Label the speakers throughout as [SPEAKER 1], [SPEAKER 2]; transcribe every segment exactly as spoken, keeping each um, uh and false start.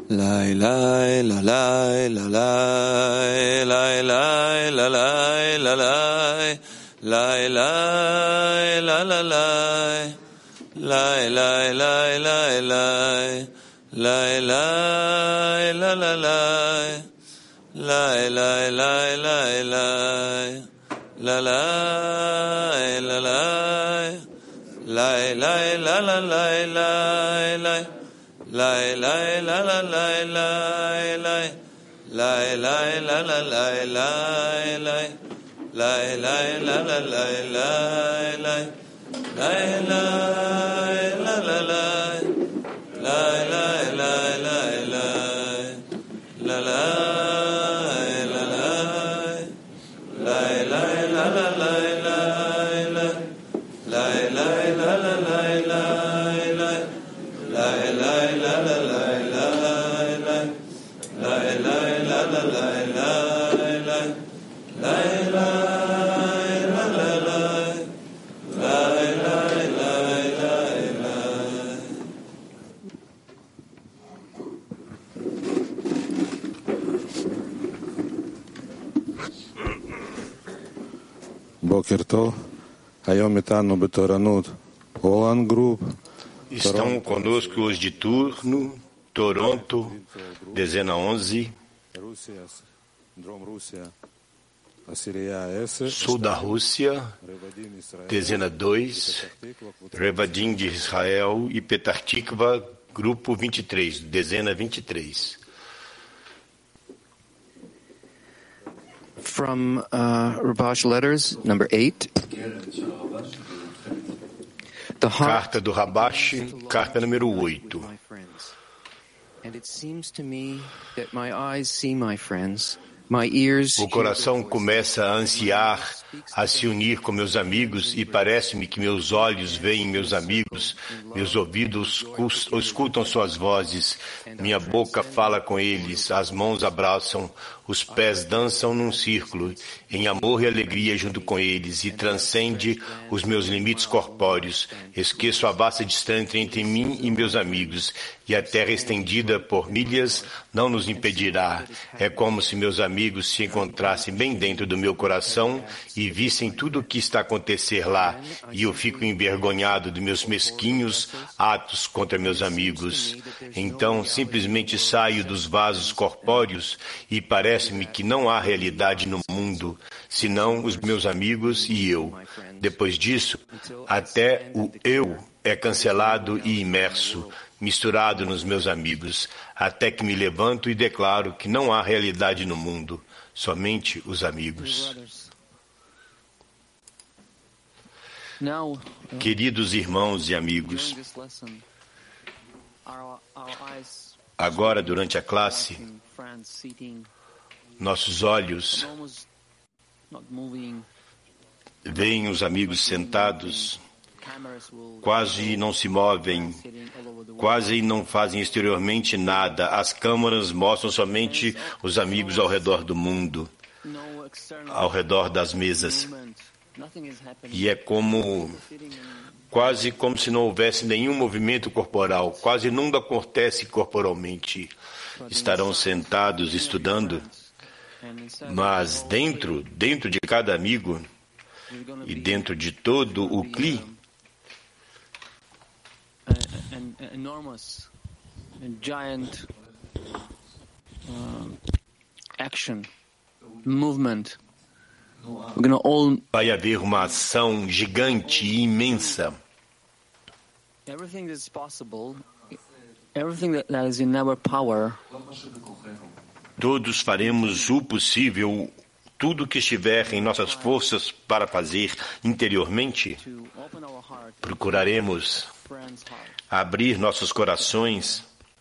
[SPEAKER 1] Lai lai la lai la lai lai lai la lai la lai lai lai la la lai lai lai lai lai lai lai lai la la lai lai lai lai lai lai la lai la lai lai lai la la lai lai lai Lai lai la la lai lai lai lai lai la la lai lai lai lai lai la la lai lai lai lai lai la la lai lai lai lai lai lai la lai la lai lai lai la la lai lai lai lai lai la la lai lai lai lai lai la la lai lai lai lai lai la la lai lai lai lai lai la la lai lai lai lai lai lai.
[SPEAKER 2] Boker Tov, היום איתנו בתורנות הולנד גרופ.
[SPEAKER 3] Estão conosco os de turno, Toronto, dezena onze, sul da Rússia, dezena dois, Revadim de Israel e Petar Tikva, grupo vinte e três, dezena vinte e três.
[SPEAKER 4] From uh, Rabash Letters, number eight.
[SPEAKER 3] Carta do Rabash, carta número oito. O coração começa a ansiar, a se unir com meus amigos e parece-me que meus olhos veem meus amigos, meus ouvidos escutam suas vozes, minha boca fala com eles, as mãos abraçam, os pés dançam num círculo, em amor e alegria junto com eles e transcende os meus limites corpóreos. Esqueço a vasta distância entre mim e meus amigos e a terra estendida por milhas não nos impedirá. É como se meus amigos se encontrassem bem dentro do meu coração e vissem tudo o que está a acontecer lá e eu fico envergonhado dos meus mesquinhos atos contra meus amigos. Então simplesmente saio dos vasos corpóreos e parece-me que não há realidade no mundo, senão os meus amigos e eu. Depois disso, até o eu é cancelado e imerso, misturado nos meus amigos, até que me levanto e declaro que não há realidade no mundo, somente os amigos. Queridos irmãos e amigos, agora durante a classe, nossos olhos veem os amigos sentados, quase não se movem, quase não fazem exteriormente nada. As câmeras mostram somente os amigos ao redor do mundo, ao redor das mesas. E é como, quase como se não houvesse nenhum movimento corporal, quase nada acontece corporalmente. Estarão sentados estudando, mas dentro, dentro de cada amigo e dentro de todo o cli,
[SPEAKER 4] enormous, giant uh, action, movement. All...
[SPEAKER 3] Vai haver uma ação gigante e imensa.
[SPEAKER 4] Everything that's possible, everything that is in our power.
[SPEAKER 3] Todos faremos o possível, tudo que estiver em nossas forças para fazer interiormente. Procuraremos abrir nossos corações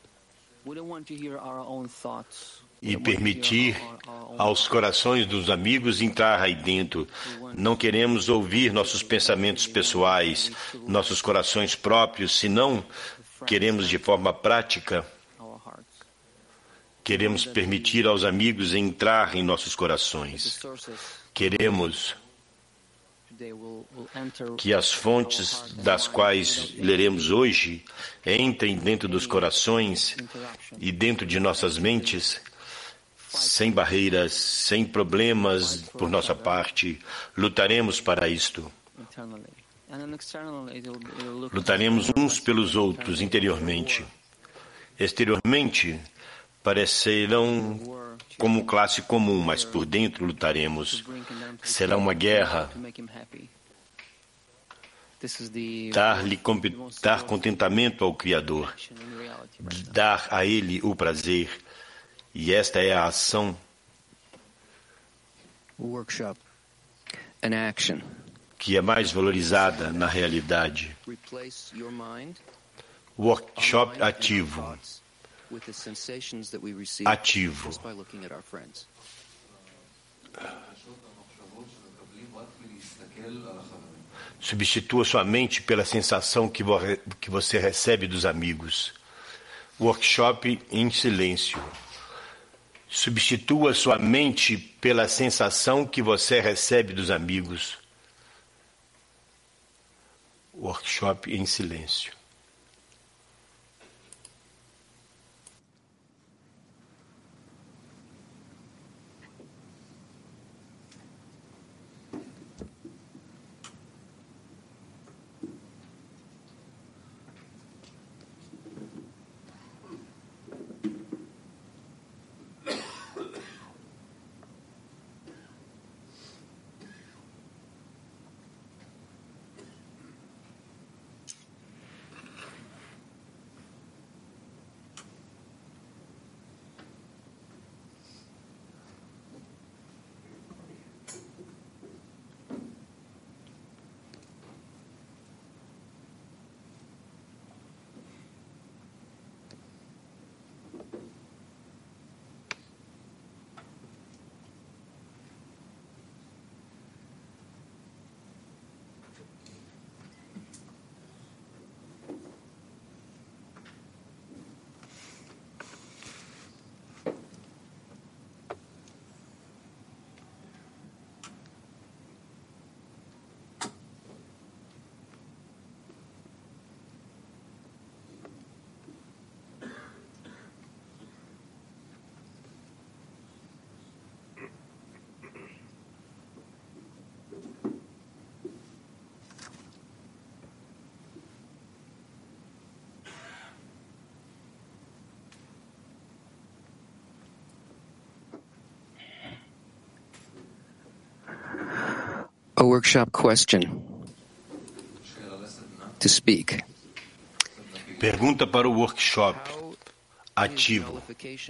[SPEAKER 3] e permitir aos corações dos amigos entrar aí dentro. Não queremos ouvir nossos pensamentos pessoais, nossos corações próprios, senão queremos de forma prática, queremos permitir aos amigos entrar em nossos corações. Queremos que as fontes das quais leremos hoje entrem dentro dos corações e dentro de nossas mentes, sem barreiras, sem problemas por nossa parte. Lutaremos para isto. Lutaremos uns pelos outros interiormente. Exteriormente, parecerão como classe comum, mas por dentro lutaremos. Será uma guerra. Dar-lhe dar contentamento ao Criador, dar a Ele o prazer. E esta é a ação.
[SPEAKER 5] Workshop. An action.
[SPEAKER 3] Que é mais valorizada na realidade. Workshop ativo. Ativo. Substitua sua mente pela sensação que, vo que você recebe dos amigos. Workshop em silêncio. Substitua sua mente pela sensação que você recebe dos amigos. Workshop em silêncio.
[SPEAKER 5] A workshop question. To speak.
[SPEAKER 3] Pergunta para o workshop ativo.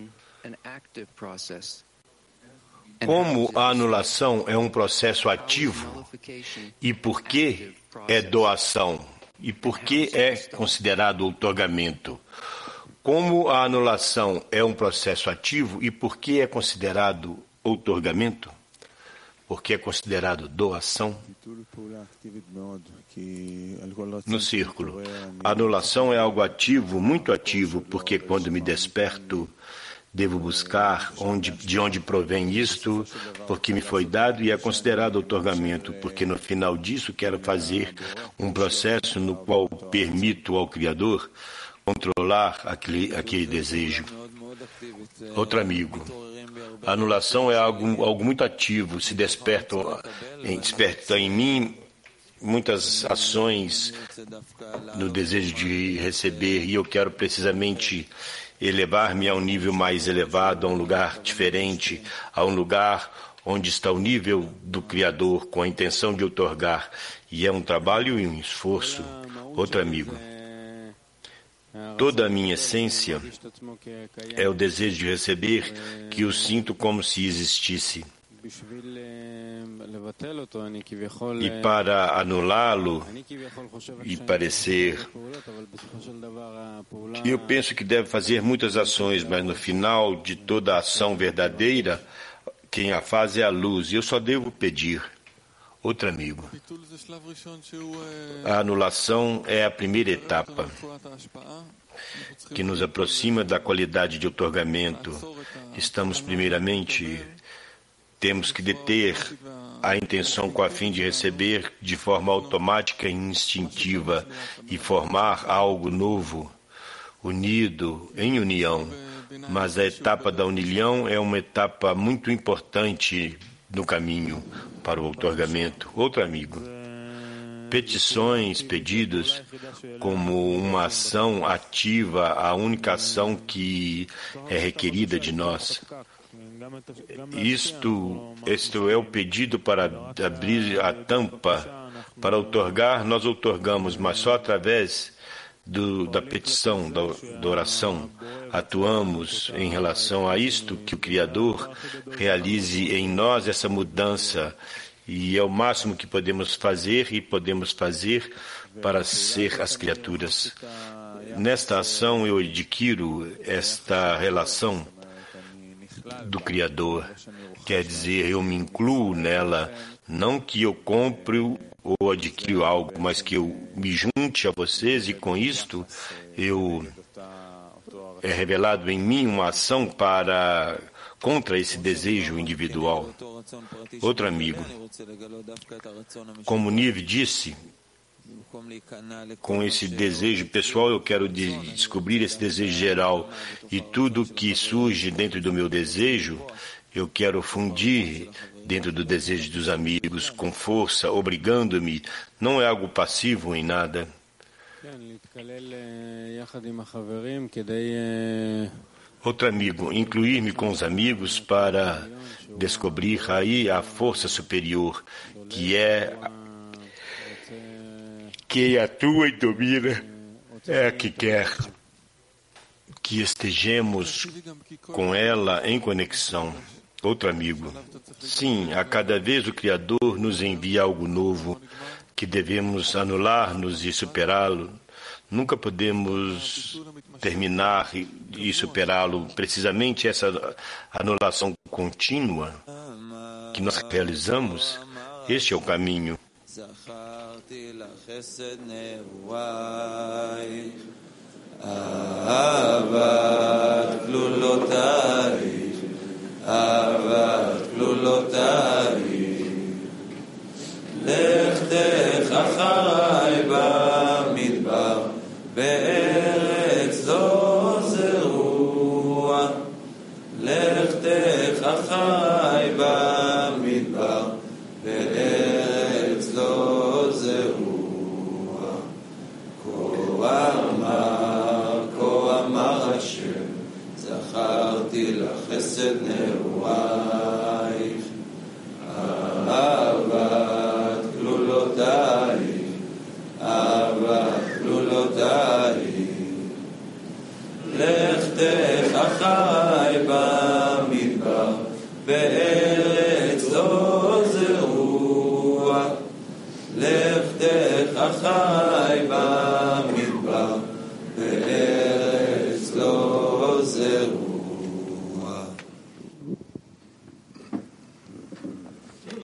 [SPEAKER 3] Como a anulação é um processo ativo e por que é doação e por que é considerado outorgamento? Como a anulação é um processo ativo e por que é considerado outorgamento? Porque é considerado doação? No círculo, a anulação é algo ativo, muito ativo, porque quando me desperto, devo buscar onde, de onde provém isto, porque me foi dado e é considerado outorgamento, porque no final disso quero fazer um processo no qual permito ao Criador controlar aquele, aquele desejo. Outro amigo. A anulação é algo, algo muito ativo, se desperta em, desperta em mim muitas ações no desejo de receber e eu quero precisamente elevar-me a um nível mais elevado, a um lugar diferente, a um lugar onde está o nível do Criador com a intenção de outorgar. E é um trabalho e um esforço. Outro amigo. Toda a minha essência é o desejo de receber que eu sinto como se existisse. E para anulá-lo e parecer, eu penso que deve fazer muitas ações, mas no final de toda a ação verdadeira, quem a faz é a luz. E eu só devo pedir. Outro amigo. A anulação é a primeira etapa que nos aproxima da qualidade de outorgamento. Estamos primeiramente temos que deter a intenção com a fim de receber de forma automática e instintiva e formar algo novo, unido, em união. Mas a etapa da união é uma etapa muito importante no caminho para o outorgamento. Outro amigo. Petições, pedidos, como uma ação ativa, a única ação que é requerida de nós. Isto, isto é o pedido para abrir a tampa, para outorgar, nós outorgamos, mas só através do, da petição, da, da oração, atuamos em relação a isto, que o Criador realize em nós essa mudança. E é o máximo que podemos fazer e podemos fazer para ser as criaturas. Nesta ação eu adquiro esta relação do Criador. Quer dizer, eu me incluo nela, não que eu compre ou adquiro algo, mas que eu me junte a vocês e com isto eu é revelado em mim uma ação para contra esse desejo individual. Outro amigo, como Nive disse, com esse desejo pessoal eu quero de descobrir esse desejo geral e tudo que surge dentro do meu desejo eu quero fundir dentro do desejo dos amigos com força, obrigando-me, não é algo passivo em nada. Outro amigo, incluir-me com os amigos para descobrir aí a força superior, que é que atua e domina, é a que quer que estejamos com ela em conexão. Outro amigo, sim, a cada vez o Criador nos envia algo novo, que devemos anular-nos e superá-lo. Nunca podemos terminar e superá-lo. Precisamente essa anulação contínua que nós realizamos, este é o caminho.
[SPEAKER 1] בארץ זו זרוע, לכתך חי במדבר, בארץ זו זרוע. כה אמר, כה אמר השם, זכרתי לך חסד נעורייך, אהבת כלולותייך, אהבת לכתך חי במדבר, בארץ זו זרוע, לכתך חי במדבר.